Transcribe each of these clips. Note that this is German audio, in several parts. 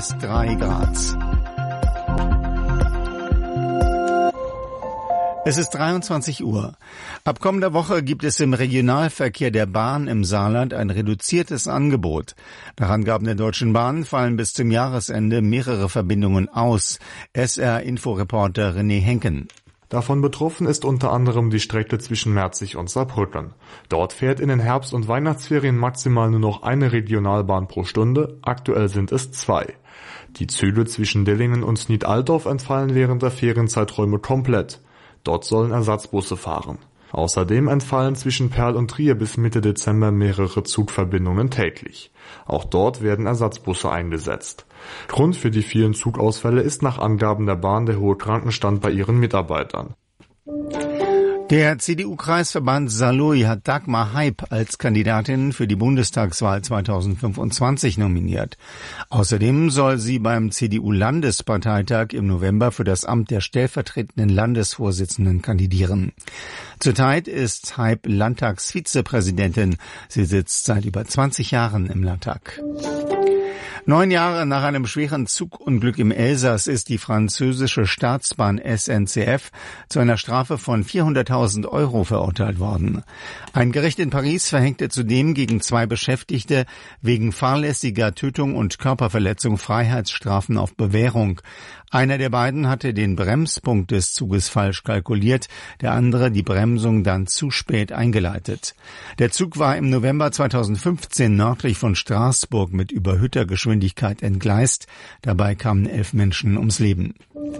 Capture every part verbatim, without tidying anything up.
bis drei Grad. Es ist dreiundzwanzig Uhr. Ab kommender Woche gibt es im Regionalverkehr der Bahn im Saarland ein reduziertes Angebot. Nach Angaben der Deutschen Bahn fallen bis zum Jahresende mehrere Verbindungen aus. S R-Inforeporter René Henken. Davon betroffen ist unter anderem die Strecke zwischen Merzig und Saarbrücken. Dort fährt in den Herbst- und Weihnachtsferien maximal nur noch eine Regionalbahn pro Stunde, aktuell sind es zwei. Die Züge zwischen Dillingen und Nied-Altdorf entfallen während der Ferienzeiträume komplett. Dort sollen Ersatzbusse fahren. Außerdem entfallen zwischen Perl und Trier bis Mitte Dezember mehrere Zugverbindungen täglich. Auch dort werden Ersatzbusse eingesetzt. Grund für die vielen Zugausfälle ist nach Angaben der Bahn der hohe Krankenstand bei ihren Mitarbeitern. Der C D U-Kreisverband Saarlouis hat Dagmar Heib als Kandidatin für die Bundestagswahl zweitausendfünfundzwanzig nominiert. Außerdem soll sie beim C D U-Landesparteitag im November für das Amt der stellvertretenden Landesvorsitzenden kandidieren. Zurzeit ist Heib Landtagsvizepräsidentin. Sie sitzt seit über zwanzig Jahren im Landtag. Neun Jahre nach einem schweren Zugunglück im Elsass ist die französische Staatsbahn S N C F zu einer Strafe von vierhunderttausend Euro verurteilt worden. Ein Gericht in Paris verhängte zudem gegen zwei Beschäftigte wegen fahrlässiger Tötung und Körperverletzung Freiheitsstrafen auf Bewährung. Einer der beiden hatte den Bremspunkt des Zuges falsch kalkuliert, der andere die Bremsung dann zu spät eingeleitet. Der Zug war im November zweitausendfünfzehn nördlich von Straßburg mit überhöhter Geschwindigkeit entgleist. Dabei kamen elf Menschen ums Leben.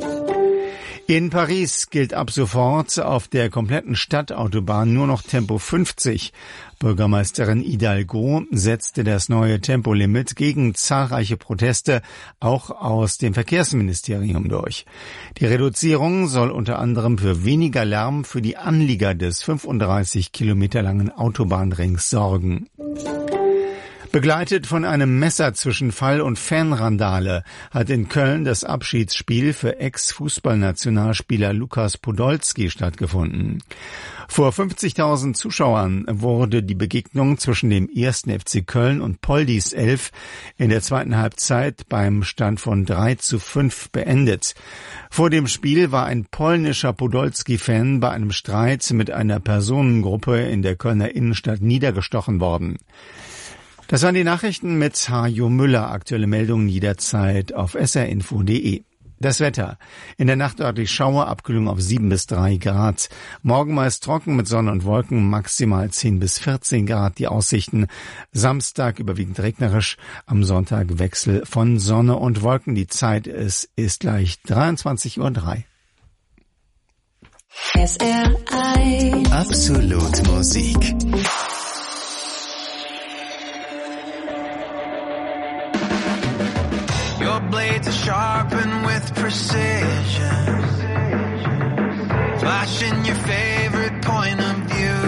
In Paris gilt ab sofort auf der kompletten Stadtautobahn nur noch Tempo fünfzig. Bürgermeisterin Hidalgo setzte das neue Tempolimit gegen zahlreiche Proteste auch aus dem Verkehrsministerium durch. Die Reduzierung soll unter anderem für weniger Lärm für die Anlieger des fünfunddreißig Kilometer langen Autobahnrings sorgen. Begleitet von einem Messer zwischen Fall- und Fanrandale hat in Köln das Abschiedsspiel für Ex-Fußballnationalspieler Lukas Podolski stattgefunden. Vor fünfzigtausend Zuschauern wurde die Begegnung zwischen dem ersten F C Köln und Poldis Elf in der zweiten Halbzeit beim Stand von drei zu fünf beendet. Vor dem Spiel war ein polnischer Podolski-Fan bei einem Streit mit einer Personengruppe in der Kölner Innenstadt niedergestochen worden. Das waren die Nachrichten mit Hajo Müller. Aktuelle Meldungen jederzeit auf s r info punkt d e. Das Wetter. In der Nacht örtlich Schauer, Abkühlung auf sieben bis drei Grad. Morgen meist trocken mit Sonne und Wolken, maximal zehn bis vierzehn Grad. Die Aussichten. Samstag überwiegend regnerisch. Am Sonntag Wechsel von Sonne und Wolken. Die Zeit es ist gleich dreiundzwanzig Uhr drei. S R eins Absolut Musik. Your blades are sharpened with precision, flashing your favorite point of view.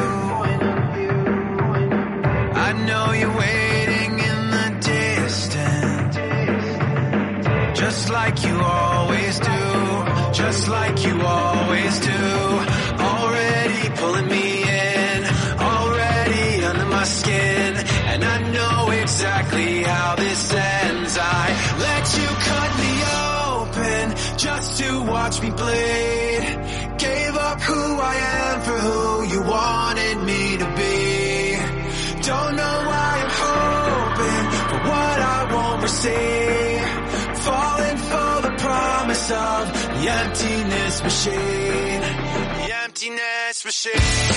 I know you're waiting in the distance, just like you always do, just like you always do. Already pulling me in, already under my skin, and I know exactly how this ends. I let you cut me open just to watch me bleed. Gave up who I am for who you wanted me to be. Don't know why I'm hoping for what I won't receive. Falling for the promise of the emptiness machine. The emptiness machine.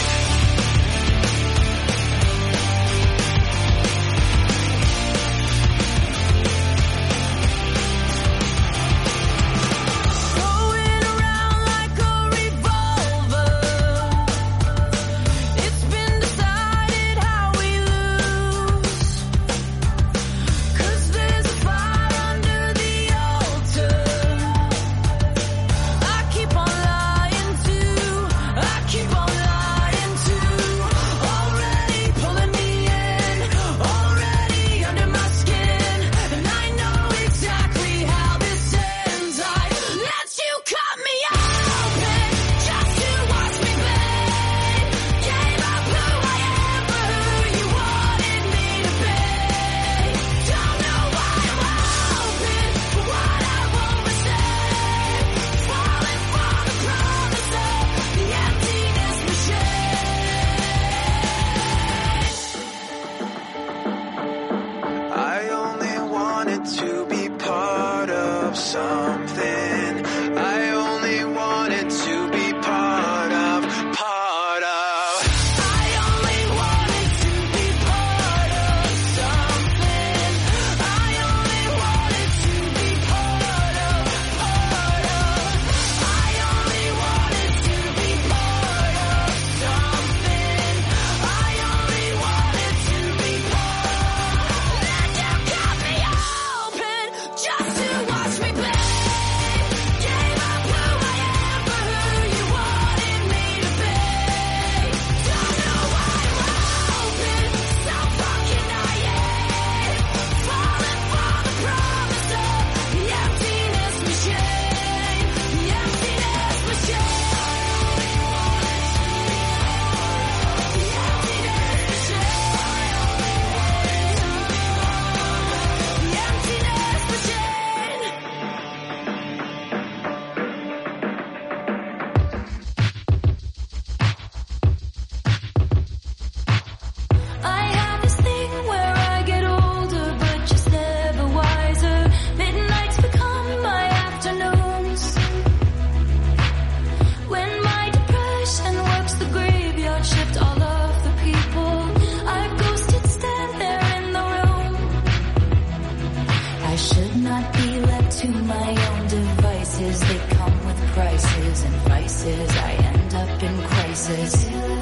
Keep on lying to to my own devices. They come with prices and vices. I end up in crisis.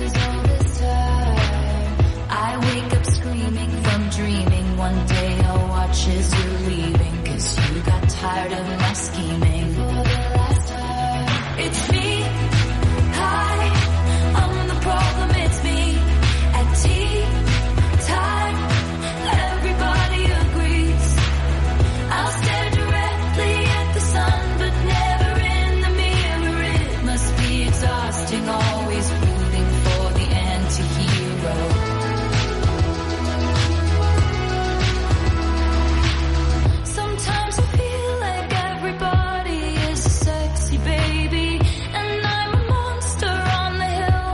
I wake up screaming from dreaming. One day I'll watch as you're leaving, 'cause you got tired of my scheming. For the last time, it's me. Hi, I'm the problem, it's me. At tea time, everybody agrees. I'll stare directly at the sun, but never in the mirror. It must be exhausting, always rooting for the anti-hero. Sometimes I feel like everybody is a sexy baby, and I'm a monster on the hill.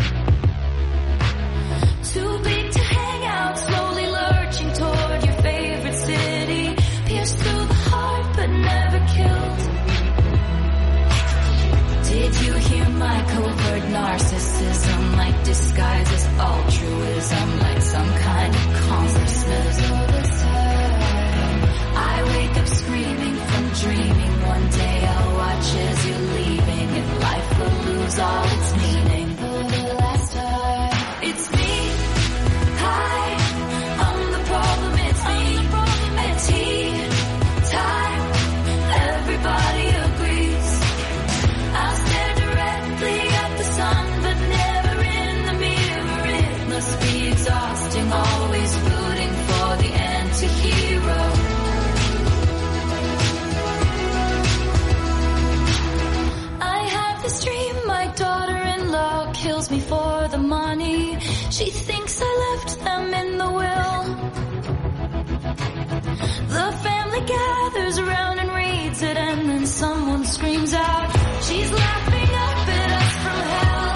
Too big to hang out, slowly lurching toward your favorite city. Pierced through the heart, but never killed. Did you hear my covert narcissism? Like disguise as altruism, like some kind of consciousness. I wake up screaming from dreaming. One day I'll watch as you're leaving, and life will lose all its meaning. For the last time, it's me. Hi, I'm the problem, it's me. At tea time, everybody agrees. I'll stare directly at the sun, but never in the mirror. It must be exhausting, always rooting for the anti-hero. I have this dream, my daughter-in-law kills me for the money. She thinks I left them in the will. The family gathers around and reads it, and then someone screams out, she's laughing up at us from hell.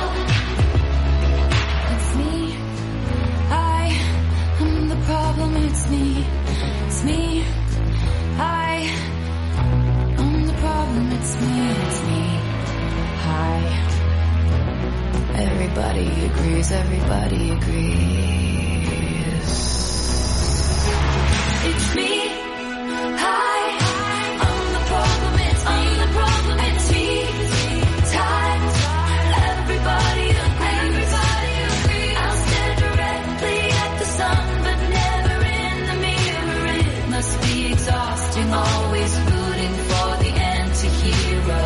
It's me. I am the problem, it's me. It's me. I am the problem, it's me. It's me. Hi. Everybody agrees, everybody agrees. It's me. Hi. I'm the problem, it's me. I'm the problem, it's me. Time. Everybody agrees. Everybody agrees. I'll stare directly at the sun, but never in the mirror. It must be exhausting, always rooting for the anti-hero.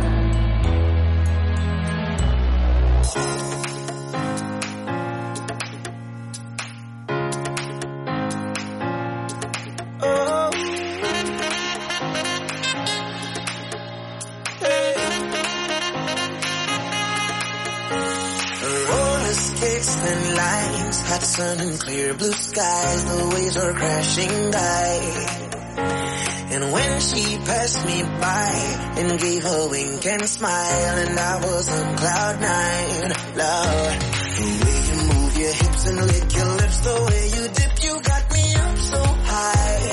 Roller skates, thin lines, hot sun and clear blue skies. The waves are crashing by. And when she passed me by and gave a wink and smile, and I was on cloud nine, Lord, the way you move your hips and lick your lips, the way you dip, you got me up so high.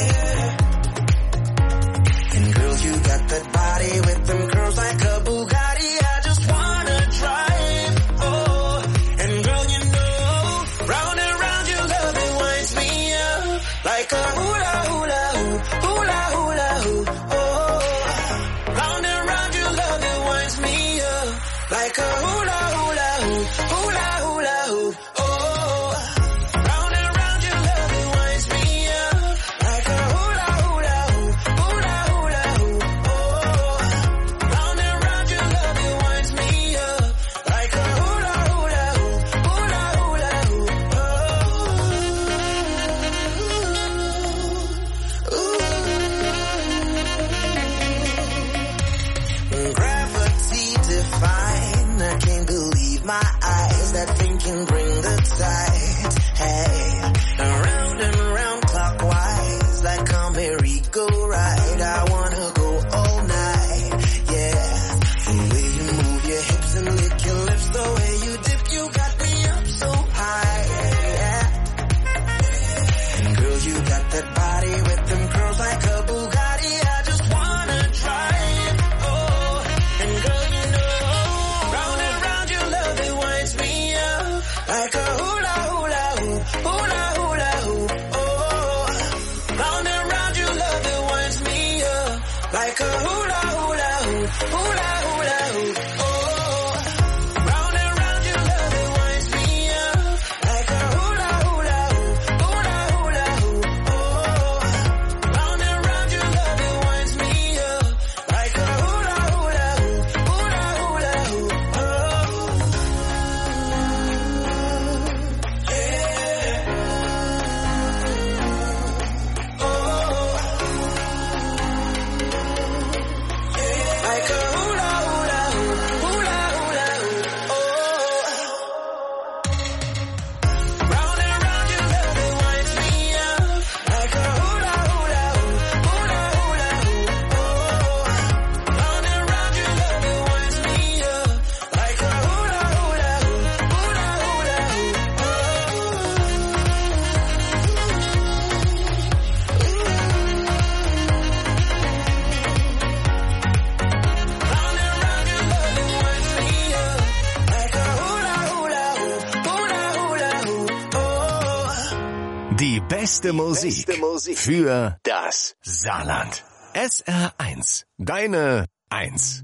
And girl, you got that body with them curls like a Bugatti. I just wanna drive, oh. And girl, you know, round and round your love, it winds me up like a hula hula hoop, hula hula hoop, oh. Round and round your love, it winds me up like a hula hula hoop, hula hula hoop, oh. Round and round your love. like a hula hula hoop, hula hula hoop. Oh, round and round your love it winds me up like a hula hula hoop, hula hula hoop. Oh, round and round your love it winds me up like a hula hula hoop, hula hula hoop. Oh, yeah. Oh, like a hula hula hoop, hula hula hoop. Oh, round and round your love it winds me up like a hula hula hoop, hula hula hoop. Oh, round and round your love it winds me up like a hula hula hoop, hula hula hoop. Oh, round and round your love it winds me up like a hula hula hoop, hula hula hoop. Oh. Die beste Musik für das Saarland. S R eins. Deine Eins.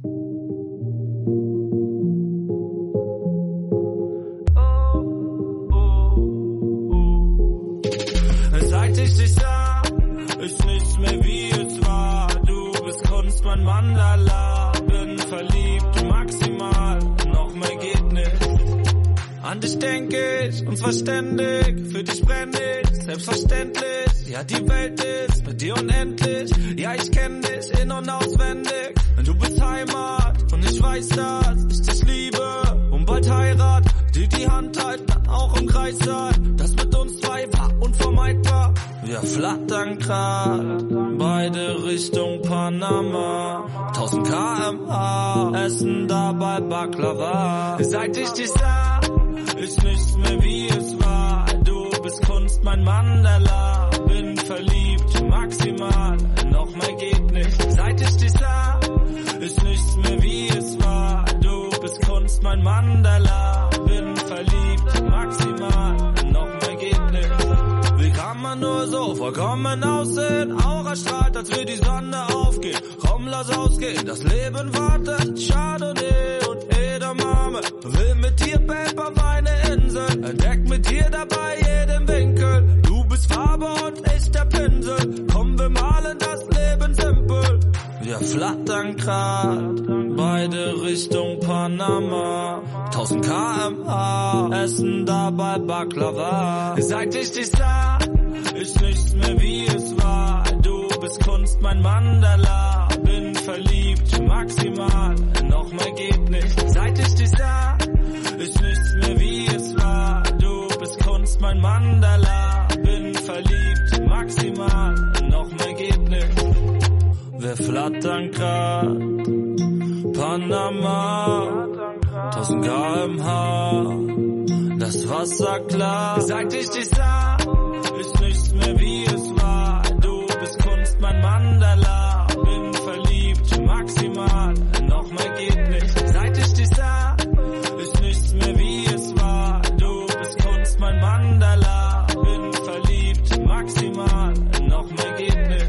Seit ich dich sah, ist nichts mehr wie es war. Du bist Kunst, mein Mandala. Bin verliebt, maximal, noch mehr geht nicht. An dich denk ich, uns verständig. Für dich brenn ich, selbstverständlich. Ja, die Welt ist mit dir unendlich. Ja, ich kenn dich in- und auswendig. Du bist Heimat und ich weiß, dass ich dich liebe. Und bald Heirat, die die Hand halten, dann auch im Kreis sein. Das mit uns zwei war unvermeidbar. Wir flattern grad, beide Richtung Panama. tausend Kilometer pro Stunde, essen dabei Baklava. Seit ich dich sah, ist nichts mehr wie es war. Du bist Kunst, mein Mandala. Bin verliebt, maximal, noch mehr geht nicht. Seit ich dich sah, ist nichts mehr wie es war. Du bist Kunst, mein Mandala. Bin verliebt, maximal, noch mehr geht nicht. Wie kann man nur so vollkommen aussehen? Aura strahlt, als wir die Sonne aufgeht. Komm, lass ausgehen, das Leben wartet. Chardonnay und Edamame. Will mit dir Paper, meine Insel. Entdeck mit dir dabei jeden Winkel. Du bist Farbe und ich der Pinsel. Komm, wir malen das Leben simpel. Wir flattern grad, beide Richtung Panama. tausend Kilometer pro Stunde, essen dabei Baklava. Seit ich dich sah, ist nichts mehr wie es war. Du bist Kunst, mein Mandala. Bin verliebt, maximal, noch mehr geht nicht. Seit ich dich sah, ist nichts mehr wie es war. Du bist Kunst, mein Mandala. Bin verliebt, maximal, noch mehr geht nicht. Wir flattern grad, Panama, tausend Kilometer pro Stunde, das Wasser klar. Seit ich dich sah, ist nichts mehr wie es war. Du bist Kunst, mein Mandala. Bin verliebt, maximal, noch mehr geht nicht. Seit ich dich sah, ist nichts mehr wie es war. Du bist Kunst, mein Mandala. Bin verliebt, maximal, noch mehr geht nicht.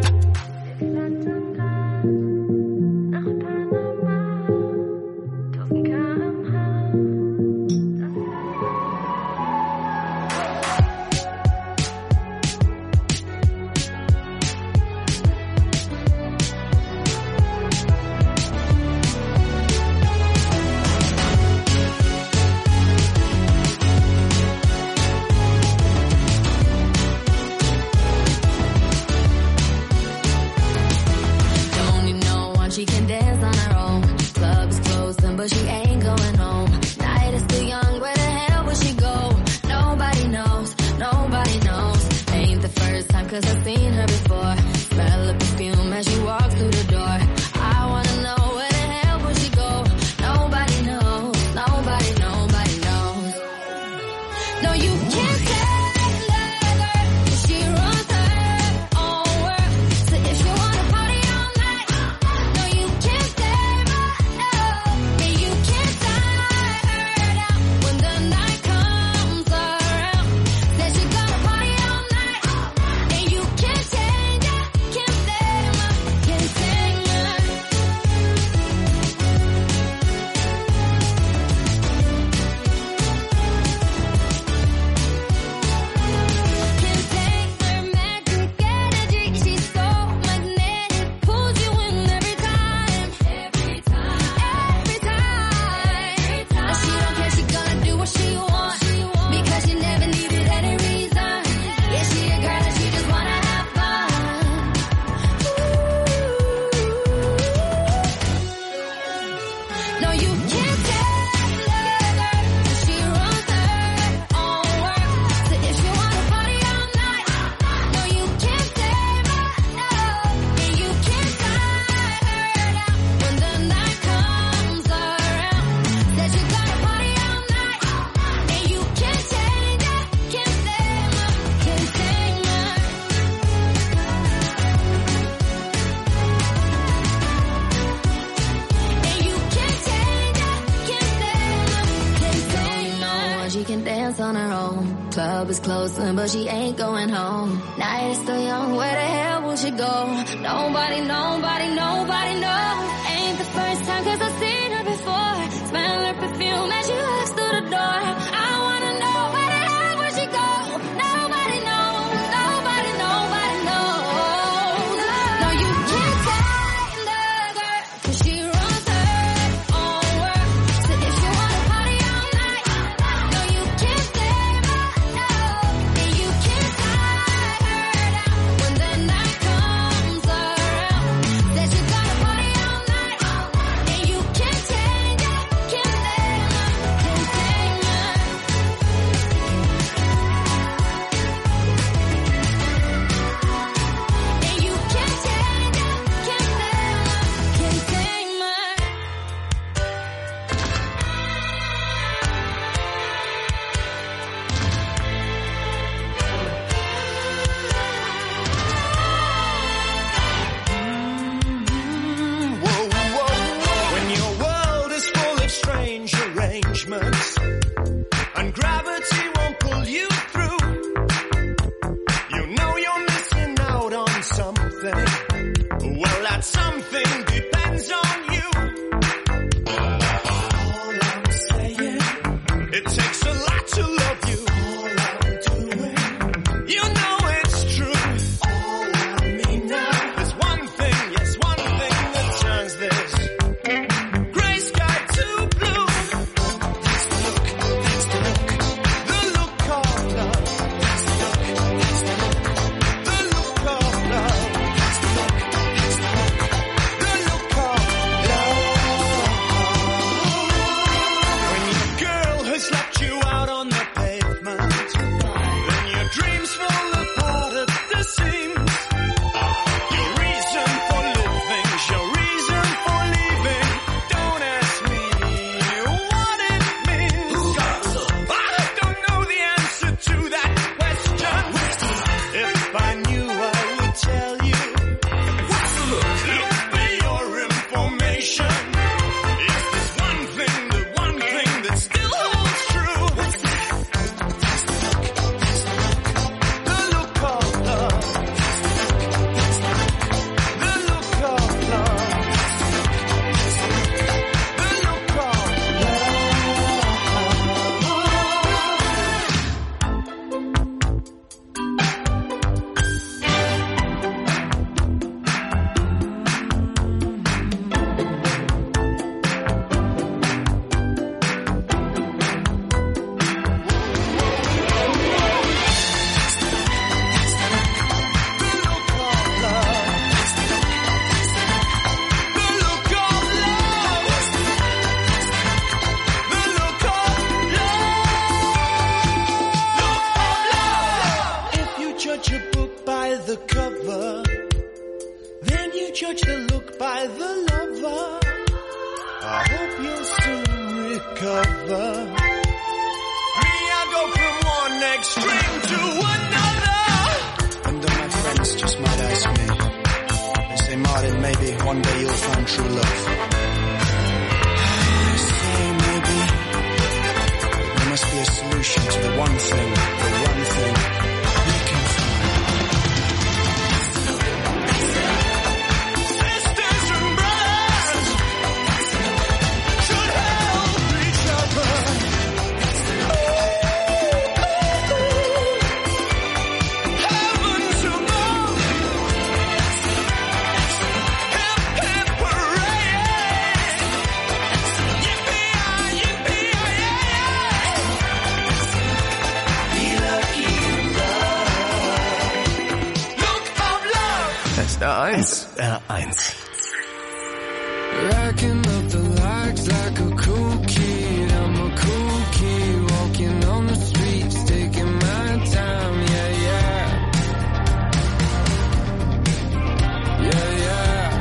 She can dance on her own. Club is closing, but she ain't going home. Night is still young, where the hell will she go? Nobody knows, nobody knows. Ain't the first time, cause I've seen her before. Smell the perfume as she walks through the door. I wanna know where the hell will she go? Nobody knows, nobody, nobody knows. No, you can't tell her, she runs her own world. So if you wanna party all night, no, you can't. club is closing, but she ain't going home. Night is still young, where the hell will she go? Nobody, nobody, nobody knows. Ain't the first time, cause I've seen her before. Smell her perfume as she walks through the door. I wanna know where the hell will she go? Nobody knows, nobody, nobody knows. No, you can't tame the girl, cause she runs her own world. So if you wanna party all night, no, you can't save her, no. And you can't tie her down when the night comes around. Said you gotta party all night, and you can't change it, can't save her, can't save her. And you can't change it, can't save her, can't save her. Whoa, whoa. When your world is full of strange arrangements and gravity won't pull you through, you know you're missing out on something. Well, that something depends on you. All I'm saying, it takes a lot to love you. All I'm doing, you know it's true. All I mean now, there's one thing, yes, one thing that turns this gray sky to blue. That's the look, that's the look, the look of love. That's the look, that's the look, the look of love. That's the look, that's the look, the look of love. When your girl has left you out on the pavement, then your dreams fall apart at the seams. Your reason for living, your reason for leaving. Don't ask me what it means. I don't know the answer to that question. If I knew, I would tell you. Look for your information. Yes, there's one thing, the one thing that still holds true. The look of love. The look of love. The look of If you judge a book by the cover, then you judge the look by the lover. I hope you'll soon recover. Me, I go from one extreme to another. And all my friends just might ask me, they say, Martin, maybe one day you'll find true love. I say maybe, but there must be a solution to the one thing, the one thing we can find. Sisters and brothers should help each other. Heavens above. Hip, hip, hooray. Yippee-yi, yippee-yi-yi. Be lucky in love. Look of love. S R eins. S R eins. Racking up the lights like a cool kid. I'm a cool kid walking on the streets, taking my time. Yeah, yeah. Yeah, yeah.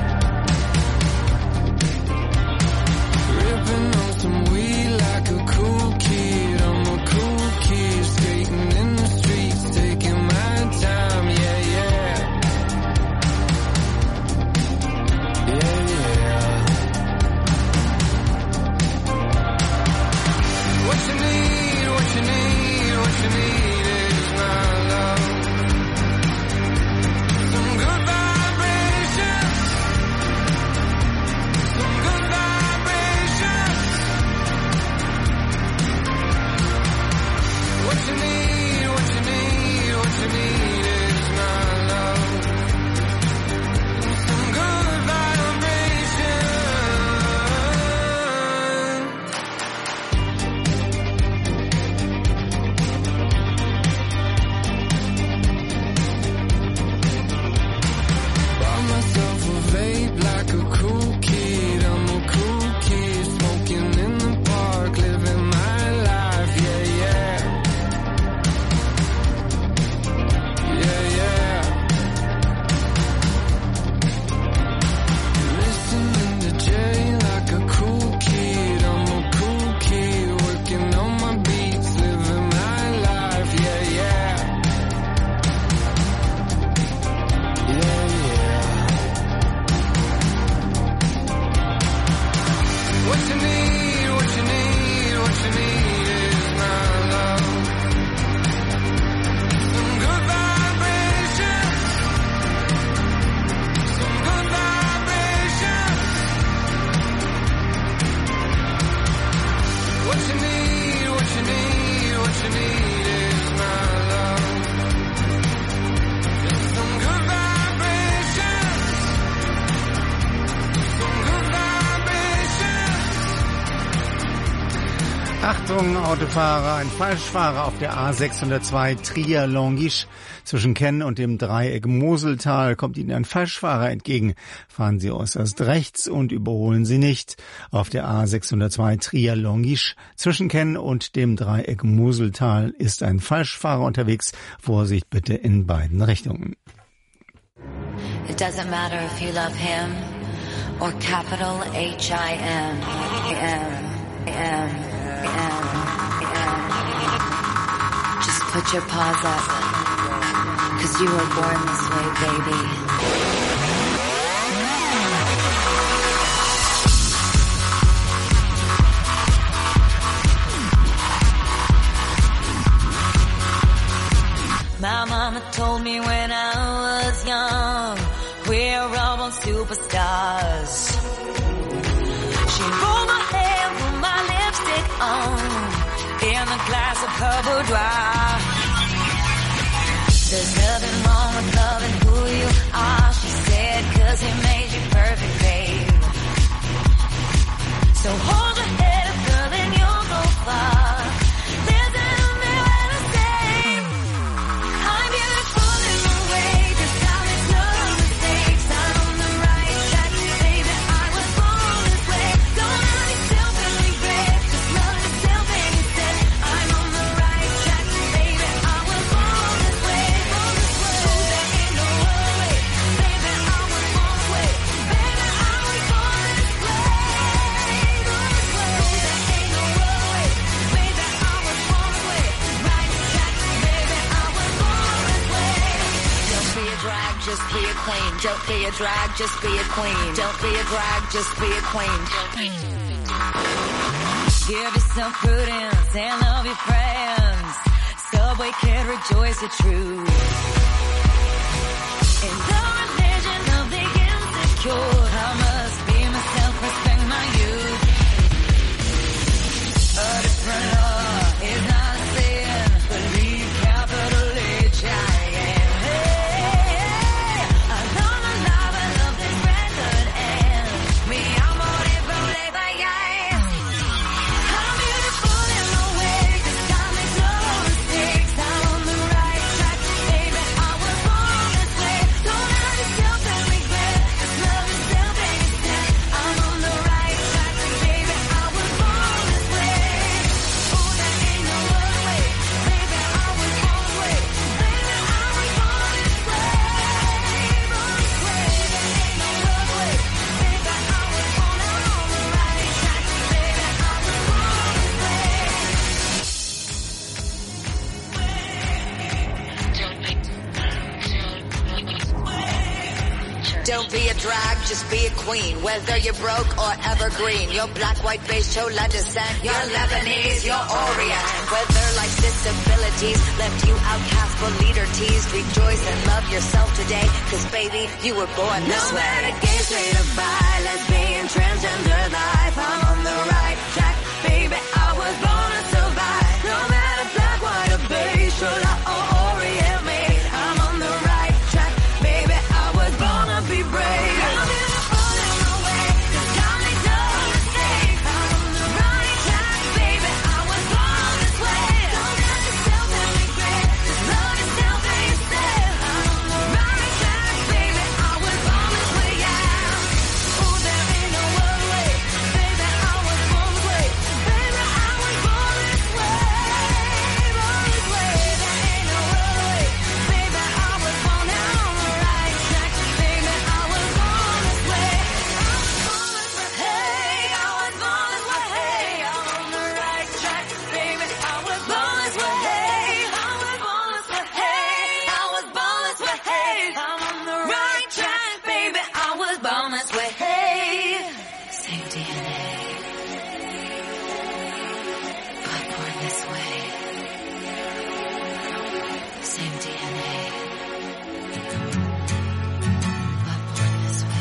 Ripping on some weed like a cool kid. I'm a cool kid skating in the streets, taking my time. Yeah, yeah. Yeah, yeah. Achtung, Autofahrer, ein Falschfahrer auf der A sechshundertzwei Trier-Longisch. Zwischen Kenn und dem Dreieck Moseltal kommt Ihnen ein Falschfahrer entgegen. Fahren Sie äußerst rechts und überholen Sie nicht. Auf der A sechshundertzwei Trier-Longisch zwischen Kenn und dem Dreieck Moseltal ist ein Falschfahrer unterwegs. Vorsicht bitte in beiden Richtungen. It doesn't matter if you love him or capital H I M. M. M. M. M. Just put your paws up, 'cause you were born this way, baby. My mama told me when I was young, we're all born superstars. She rolled my hair, put my lipstick on, in a glass of her boudoir. There's nothing wrong with loving who you are, she said, 'cause he made you perfect, babe. So hold your head up, girl, and you'll go far. Just be a queen. Don't be a drag, just be a queen. Don't be a drag, just be a queen. Give yourself prudence and love your friends. Subway can rejoice the truth. In the religion of the insecure, I must be myself, respect my youth. A different law is not a sin. Believe capital H I M. Don't be a drag, just be a queen. Whether you're broke or evergreen, you're black, white, beige, chola descent, you're Lebanese, you're Orient. Whether life's disabilities left you outcast but leader teased, rejoice and love yourself today, 'cause baby, you were born this way. No matter gay, straight or bi, lesbian, transgender life, I'm on the right track, baby, I was born to survive. No matter black, white or beige, chola or Orient made, I'm on the right track, baby, I was born to be brave. I'm beautiful in my way, 'cause God made no mistake. I'm on the right track, baby, I was born this way. Don't ask yourself and regret, just love yourself and you said, I'm on the right track, baby, I was born this way, yeah. Ooh, there ain't no other way, baby, I was born this way. Baby, I was born this way, born this way. There ain't no other way, baby, I was born now on the right track, baby, I was born this way. I was born this way, hey, I was born this way, hey, I'm on the right track, baby, I was born this way, hey, I was born this way, hey, I was born this way, hey, I'm on the right track, baby, I was born this way, hey. Same D N A, but born this way. Same D N A, but born this way.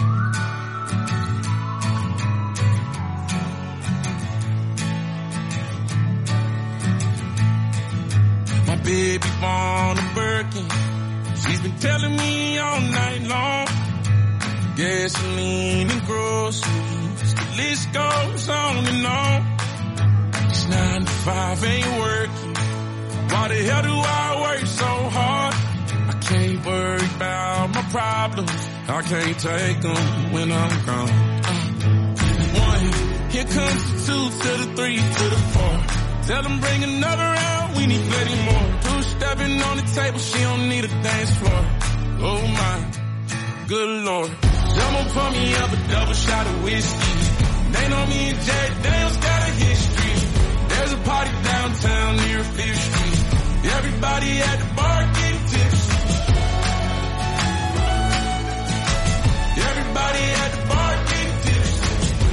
My baby born a Birkin. She's been telling me all night long. Gasoline and groceries, the list goes on and on. She's nine to five ain't working. Why the hell do I work so hard? I can't worry about my problems. I can't take them when I'm gone. Uh, one, here comes the two to the three to the four. Tell them bring another round, we need plenty more. Two stepping on the table, she don't need a dance floor. Oh my, good lord. Someone pour me up a double shot of whiskey. They know me and Jack Daniels got a history. There's a party downtown near Fifth Street. Everybody at the bar getting tipsy. Everybody at the bar getting tipsy.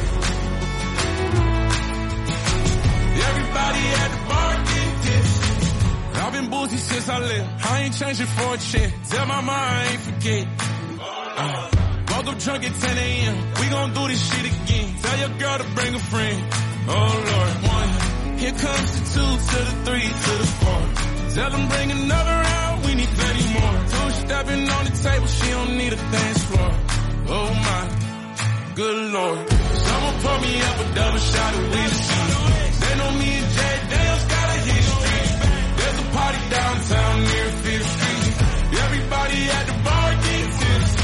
Everybody at the bar getting tipsy. I've been boozy since I left. I ain't changing for a check. Tell my mom I ain't forget. Uh, woke up drunk at ten a.m. We gon' do this shit again. Tell your girl to bring a friend. Oh Lord, one. Here comes the two to the three to the four. Tell them bring another round, we need plenty more. Two stepping on the table, she don't need a dance floor. Oh my, good lord. Someone pour me up a double shot of whiskey. They know me and Jack Daniels got a history. There's a party downtown near Fifth Street. Everybody at the bar getting tipsy.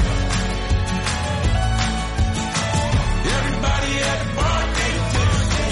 Everybody at the bar getting tipsy.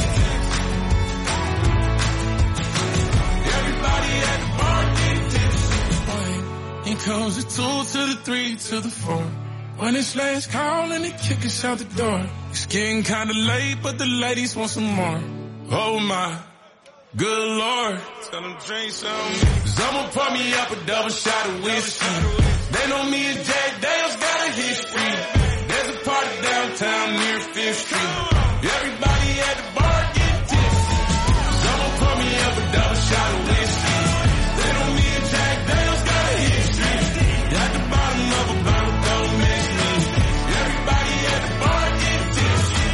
Everybody at the bar getting tipsy. Here comes the two to the three to the four. When it's last call and they kick us out the door. It's getting kinda late, but the ladies want some more. Oh my, good lord. Tell them drink some. Someone pour me up a double shot of whiskey. They know me and Jack Daniels got a history. There's a party downtown near Fifth Street. Everybody at the bar getting tipsy. Someone pour me up a double shot of whiskey. They know me and Jack Daniels got a history. At the bottom of a bottle, don't miss me. Everybody at the bar getting tipsy.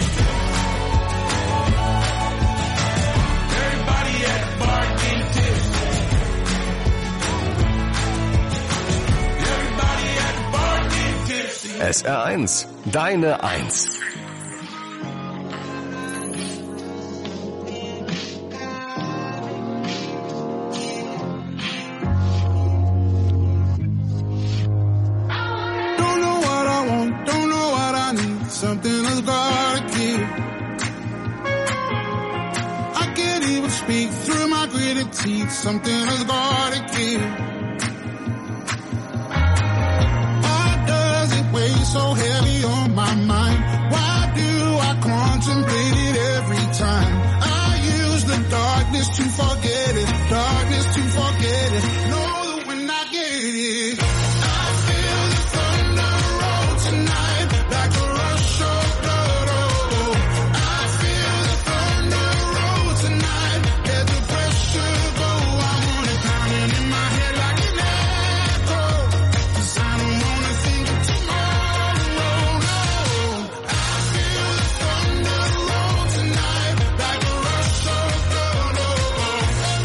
Everybody at the bar getting tipsy. Everybody at the bar getting tipsy. S R eins, deine Eins. Don't know what I want, don't know what I need. Something has gotta give. I can't even speak through my gritted teeth. Something has gotta give. Why does it weigh so heavy on my mind? Why do I contemplate it every time? I use the darkness to forget it. Darkness to forget it. Know that when I get it, I feel the thunder roll tonight like a rush of blood. Oh, I feel the thunder roll tonight. Let the pressure go. I wanna count it in my head like an echo. 'Cause I don't wanna think of tomorrow. No, I feel the thunder roll tonight like a rush of blood. Oh,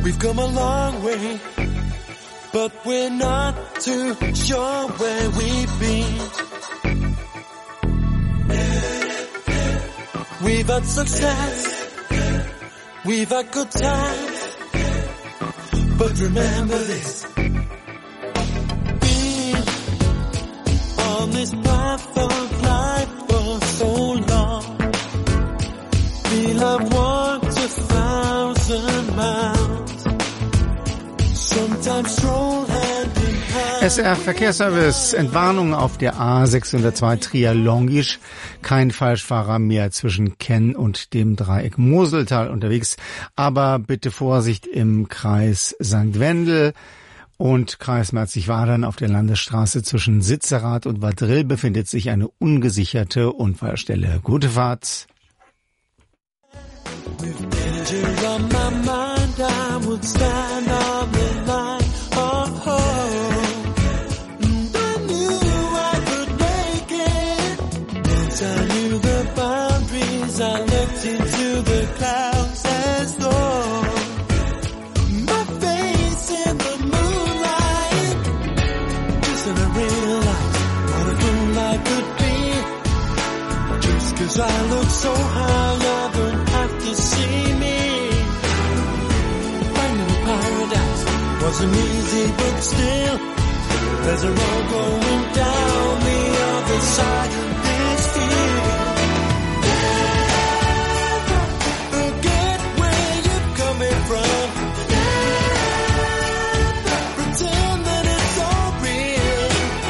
We've come a long way, but we're not too sure where we've been. We've had success, we've had good times, but remember this. Been on this path of life for so long. Feel I've walked a thousand miles. Sometimes stroll hand in hand. S R Verkehrsservice, Entwarnung auf der A sechshundertzwei Trier-Longisch. Kein Falschfahrer mehr zwischen Kenn und dem Dreieck Moseltal unterwegs. Aber bitte Vorsicht im Kreis Sankt Wendel und Kreis Merzig-Wadern auf der Landesstraße zwischen Sitzerath und Vadrill befindet sich eine ungesicherte Unfallstelle. Gute Fahrt. With danger on my mind, I would stand on the line. Oh, oh. And I knew I could make it. Once I knew the boundaries, I looked into the clouds as though my face in the moonlight. Just then I realized what a fool I could be. Just 'cause I look so high, I don't have to see me. Finding paradise wasn't easy, but still, there's a road going down the other side of this field. Never forget where you're coming from. Never pretend that it's all real.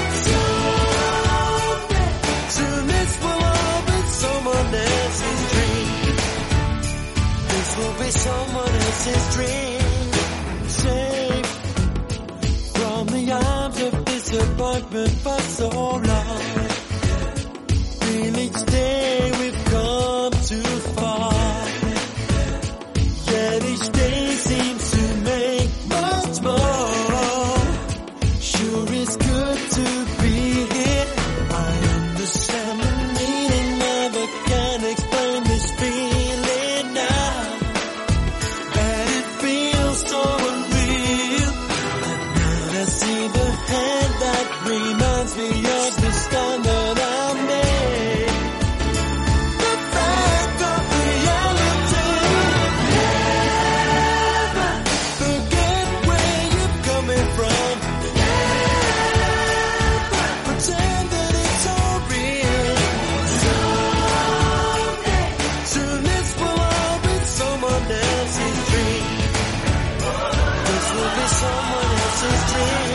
Someday, soon this will all be someone else's dream. This will be someone else's dream. Safe from the arms of disappointment for so long. Feel each day we've come too far. Yet each day seems to make much more. Sure it's good to be here. I understand the meaning, never can explain this feeling now. And it feels so unreal. And now I see the hand that reminds me of the stand that I made. The fact of reality. Never forget where you're coming from. Never pretend that it's all real. Someday, soon this will all be someone else's dream. This will be someone else's dream.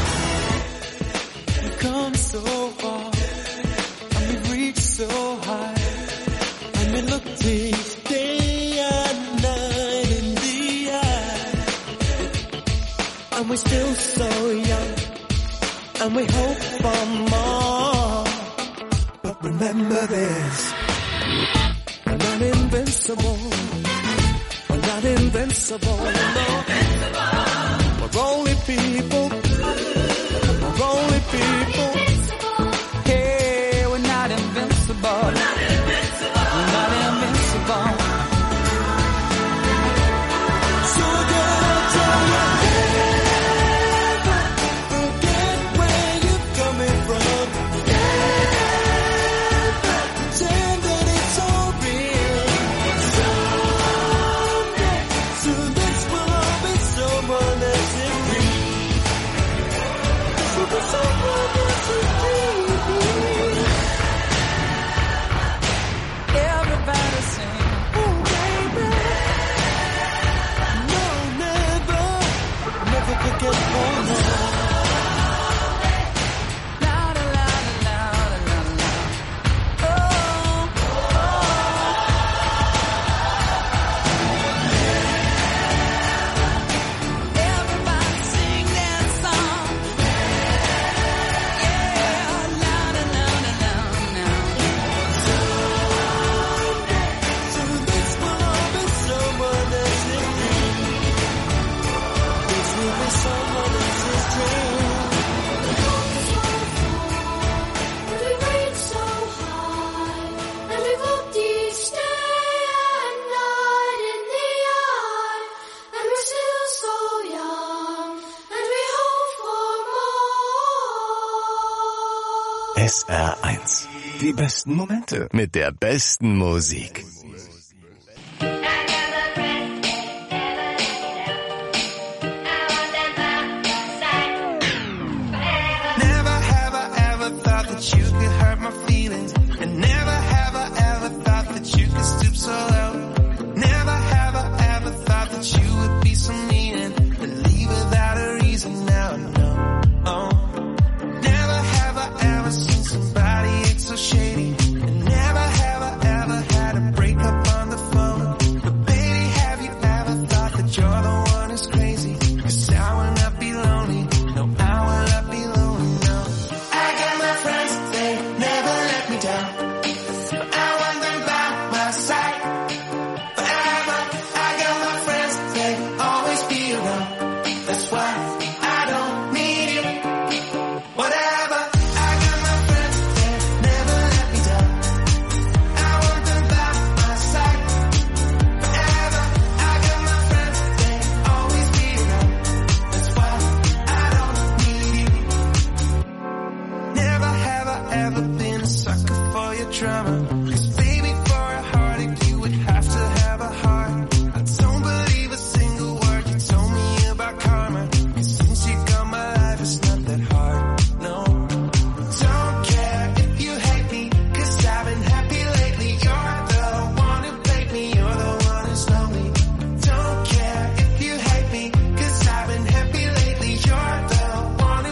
We've come so far, and we've reached so high, and we look each day and night in the eye, and we're still so young, and we hope for more. But remember this, we're not invincible. We're not invincible. No. We're only people. We're only people. Hey, we're not invincible. We're not invincible. We're not invincible. So again, I'll tell you, never forget where you're coming from. Never pretend that it's all real. Someday, soon this will all be someone else's dream. This will be someone else's dream. S R eins. Die besten Momente mit der besten Musik.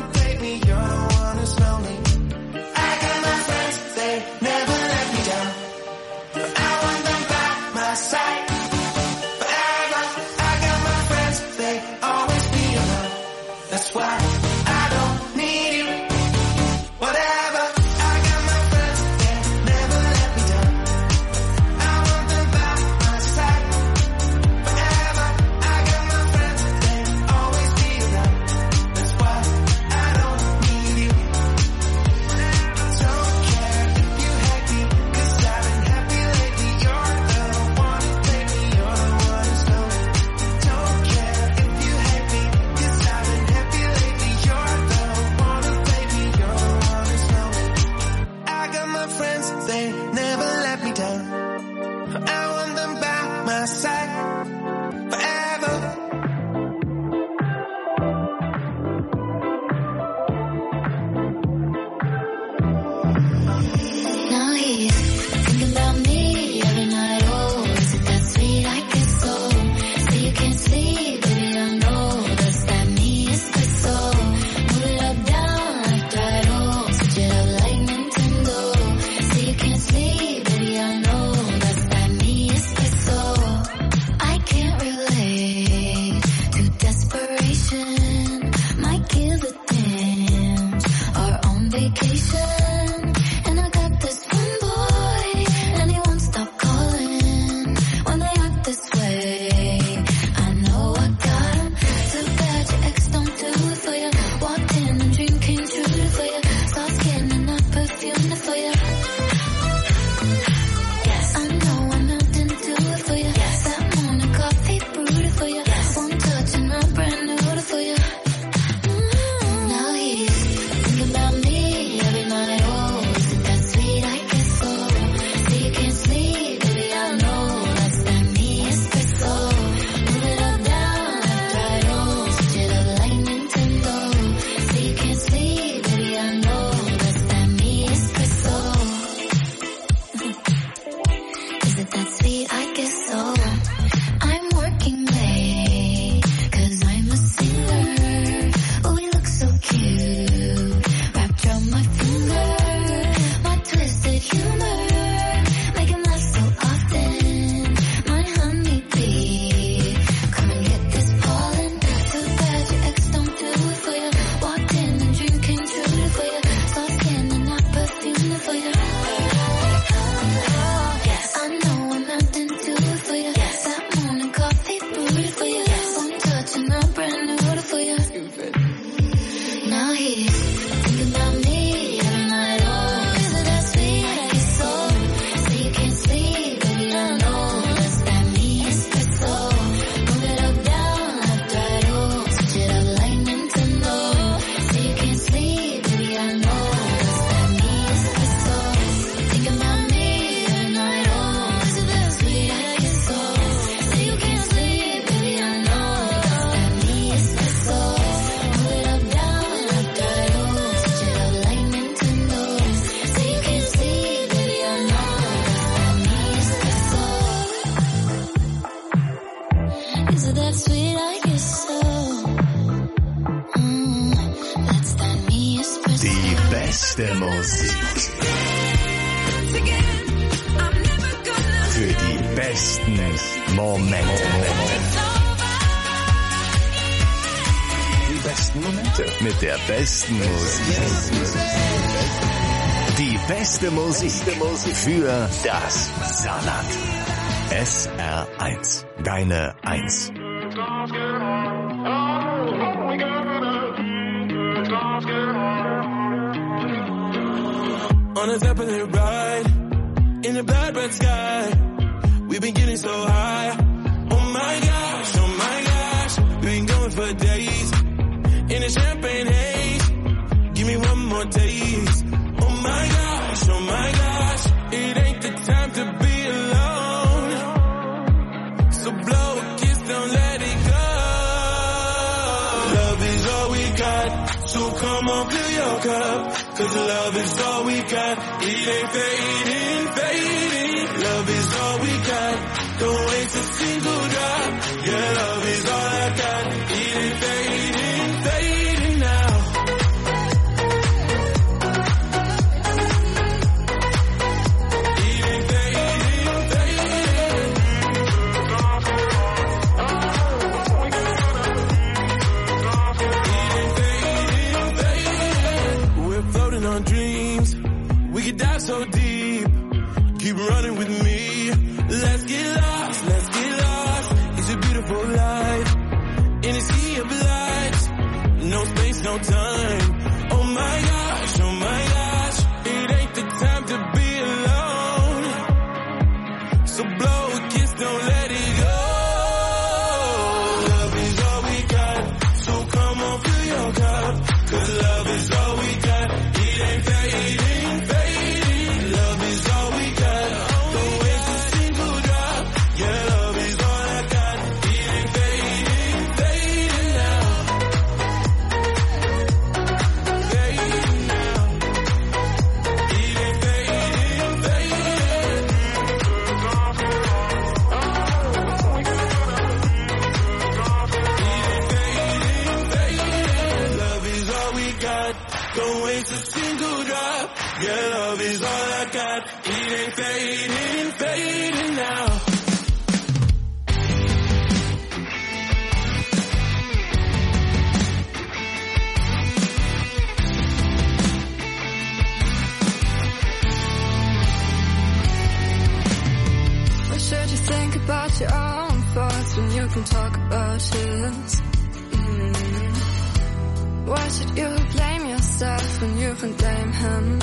Never let me down. Was it that sweet? I guess so. Mm, that's that me espresso. Die beste Musik. Für die besten Momente. Die besten Momente. Mit der besten Musik. Die beste Musik für das Saarland. S R eins. Deine Eins. On a Zeppelin ride, in a blood red sky, we've been getting so high. Oh my gosh, oh my gosh, we've been going for days, in a champagne haze, give me one more taste. Oh my gosh, oh my gosh, it ain't the time to be alone, so blow a kiss, don't let it go. Love is all we got, so come on, fill your cup. Cause love is all we got, it ain't fading, fading. Love is all we got, don't waste a single drop. Yeah, love is all I got, it ain't fading, fading now. It ain't fading, fading. It ain't fading, fading. We're floating on dreams, we could dive so deep. Keep running with me, let's get lost, let's get lost. It's a beautiful life, in a sea of lights. No space, no time. Oh my gosh, oh my gosh, it ain't the time to be alone. So blow a kiss, don't let it go. Love is all we got, so come on, fill your cup. Cause love is all we got, it ain't fading, fading. Love is all we got, don't waste a single drop. Yeah, love is all I got, it ain't fading, fading now. Fading now. It ain't fading, fading. Love is all we got, don't waste a single drop. Yeah, love is all I got, it ain't fading, fading now. Why should you think about your own thoughts when you can talk about his? Mm. Why should you blame yourself when you can blame him?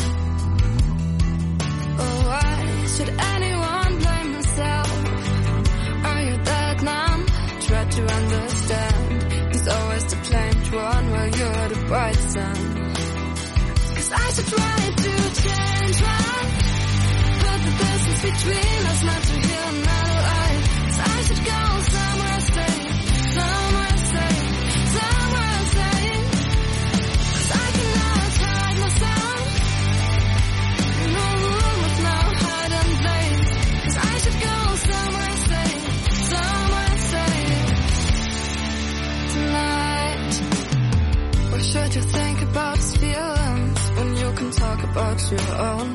Oh, why should anyone blame himself? Are you that numb? Try to understand. He's always the blamed one while you're the bright sun. Cause I should try to change one, put the distance between us, not to hear another lie. Cause I should go somewhere safe, somewhere safe, somewhere safe. Cause I cannot hide myself, no room with no hiding place. Cause I should go somewhere safe, somewhere safe tonight. Why should you think about his feelings when you can talk about your own?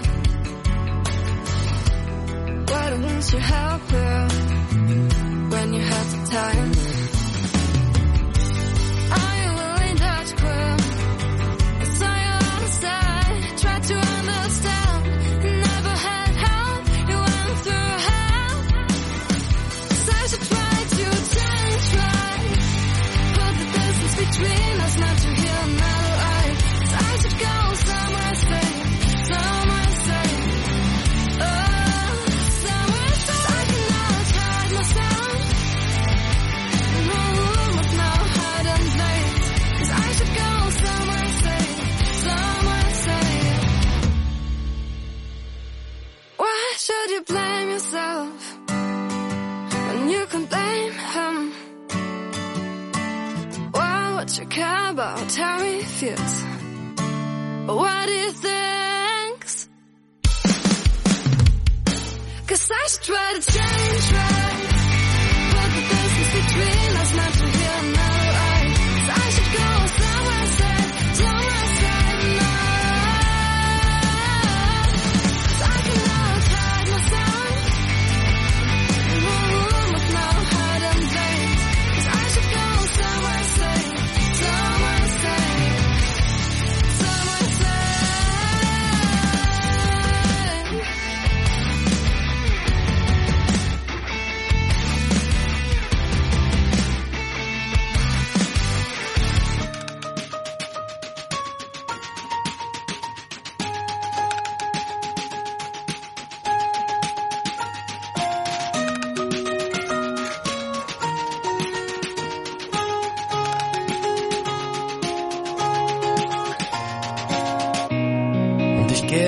Why don't you help him when you have the time? Are you willing to quit? It's on your other side. Try to understand. You never had help. You went through hell. So I should try to change, try. Put the distance between us, not to hear another lie. So I should go somewhere safe, somewhere safe. Oh, somewhere safe. 'Cause I cannot hide myself. No room with no hiding place. 'Cause I should go somewhere safe, somewhere safe. Why should you blame yourself when you can blame him? Why would you care about how he feels? What he thinks? 'Cause I should try to change, right? Put the distance between us.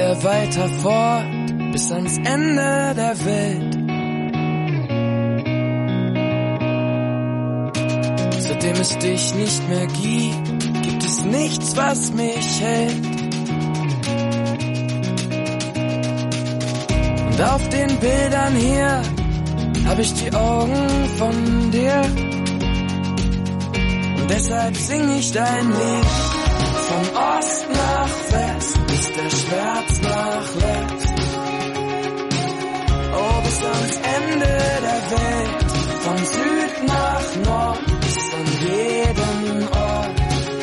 gehe weiter fort bis ans Ende der Welt. Seitdem es dich nicht mehr gibt, gibt es nichts, was mich hält. Und auf den Bildern hier hab ich die Augen von dir. Und deshalb sing ich dein Lied. Von Ost nach West, bis der Schmerz nachlässt. Oh, bis ans Ende der Welt. Von Süd nach Nord, bis an jeden Ort.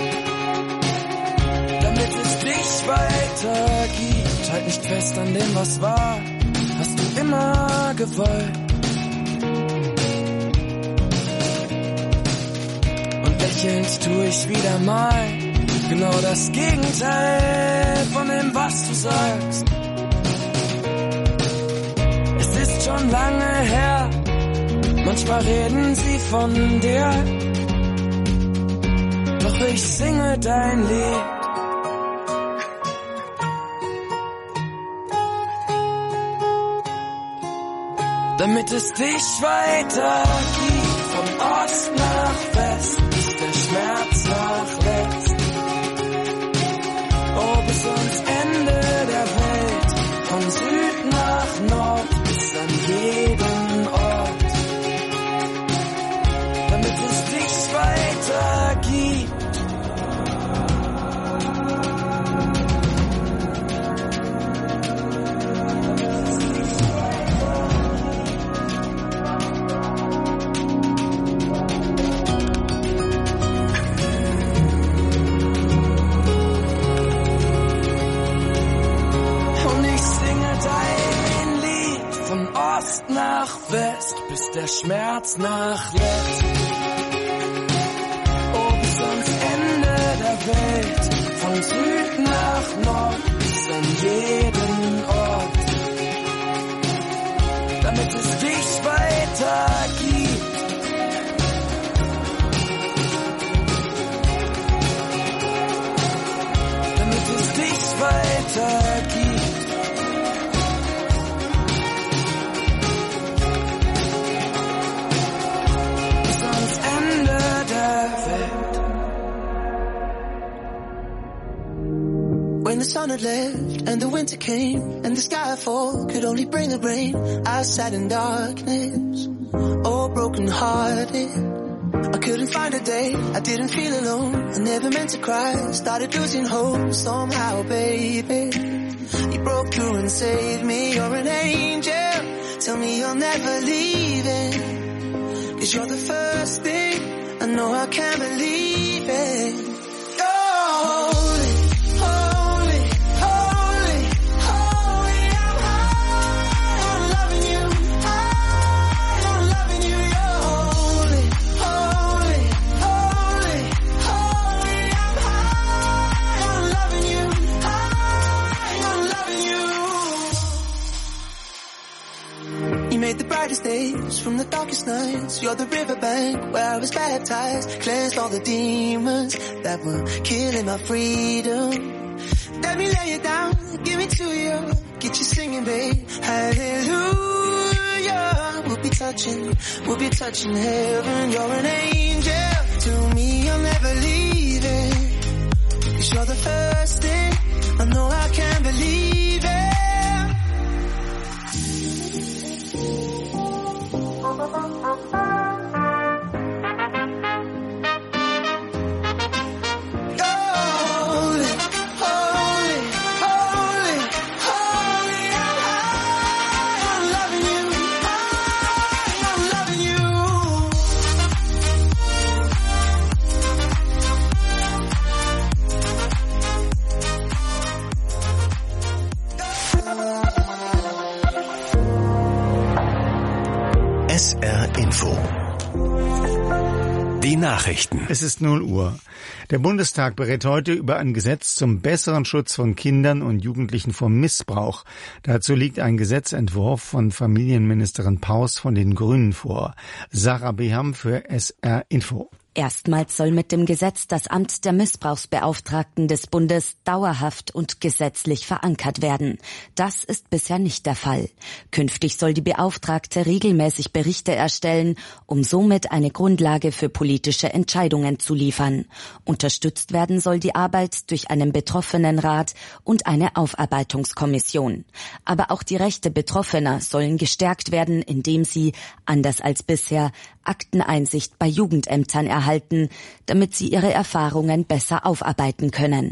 Damit es dich weiter gibt, halt nicht fest an dem, was war. Hast du immer gewollt. Und lächelnd tu ich wieder mal genau das Gegenteil von dem, was du sagst. Es ist schon lange her, manchmal reden sie von dir. Doch ich singe dein Lied. Damit es dich weiter gibt, von Ost nach West, bis der Schmerz nachlässt. Oh, bis ans Ende der Welt, von Süd nach Nord, bis an jeden Ort. Damit es dich weiter gibt. Nach West, bis der Schmerz nachlässt. Oh, bis ans Ende der Welt, von Süd nach Nord, bis an jeden Ort. Damit es dich weiter gibt. Damit es dich weiter gibt. When the sun had left and the winter came and the skyfall could only bring the rain, I sat in darkness, all broken hearted. I couldn't find a day, I didn't feel alone. I never meant to cry, started losing hope somehow, baby. You broke through and saved me, you're an angel. Tell me you're never leaving, 'cause you're the first thing I know I can't believe it. Oh, days from the darkest nights, you're the riverbank where I was baptized, cleansed all the demons that were killing my freedom. Let me lay it down, give it to you, get you singing, babe, hallelujah. We'll be touching, we'll be touching heaven, you're an angel. To me, I'll never leave it, 'cause you're the first thing I know I can't believe it. S R Info. Die Nachrichten. Es ist null Uhr. Der Bundestag berät heute über ein Gesetz zum besseren Schutz von Kindern und Jugendlichen vor Missbrauch. Dazu liegt ein Gesetzentwurf von Familienministerin Paus von den Grünen vor. Sarah Beham für S R Info. Erstmals soll mit dem Gesetz das Amt der Missbrauchsbeauftragten des Bundes dauerhaft und gesetzlich verankert werden. Das ist bisher nicht der Fall. Künftig soll die Beauftragte regelmäßig Berichte erstellen, um somit eine Grundlage für politische Entscheidungen zu liefern. Unterstützt werden soll die Arbeit durch einen Betroffenenrat und eine Aufarbeitungskommission. Aber auch die Rechte Betroffener sollen gestärkt werden, indem sie, anders als bisher, Akteneinsicht bei Jugendämtern erhalten, damit sie ihre Erfahrungen besser aufarbeiten können.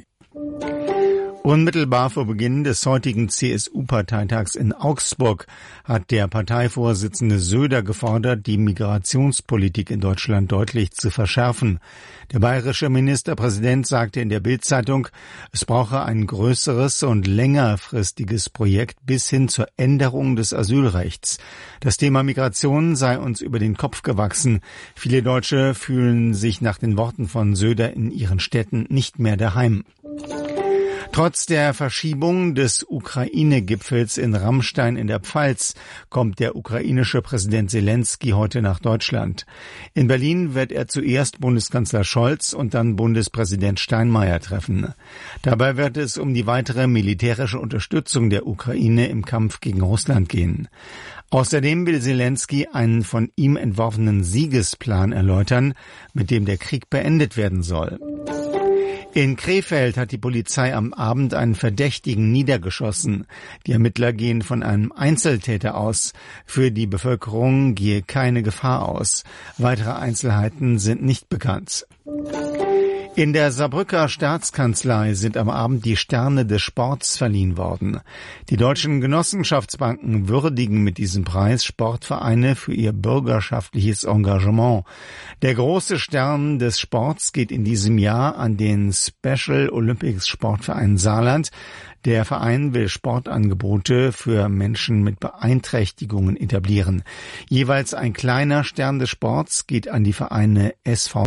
Unmittelbar vor Beginn des heutigen C S U-Parteitags in Augsburg hat der Parteivorsitzende Söder gefordert, die Migrationspolitik in Deutschland deutlich zu verschärfen. Der bayerische Ministerpräsident sagte in der Bild-Zeitung, es brauche ein größeres und längerfristiges Projekt bis hin zur Änderung des Asylrechts. Das Thema Migration sei uns über den Kopf gewachsen. Viele Deutsche fühlen sich nach den Worten von Söder in ihren Städten nicht mehr daheim. Trotz der Verschiebung des Ukraine-Gipfels in Ramstein in der Pfalz kommt der ukrainische Präsident Selenskyj heute nach Deutschland. In Berlin wird er zuerst Bundeskanzler Scholz und dann Bundespräsident Steinmeier treffen. Dabei wird es um die weitere militärische Unterstützung der Ukraine im Kampf gegen Russland gehen. Außerdem will Selenskyj einen von ihm entworfenen Siegesplan erläutern, mit dem der Krieg beendet werden soll. In Krefeld hat die Polizei am Abend einen Verdächtigen niedergeschossen. Die Ermittler gehen von einem Einzeltäter aus. Für die Bevölkerung gehe keine Gefahr aus. Weitere Einzelheiten sind nicht bekannt. In der Saarbrücker Staatskanzlei sind am Abend die Sterne des Sports verliehen worden. Die deutschen Genossenschaftsbanken würdigen mit diesem Preis Sportvereine für ihr bürgerschaftliches Engagement. Der große Stern des Sports geht in diesem Jahr an den Special Olympics Sportverein Saarland. Der Verein will Sportangebote für Menschen mit Beeinträchtigungen etablieren. Jeweils ein kleiner Stern des Sports geht an die Vereine S V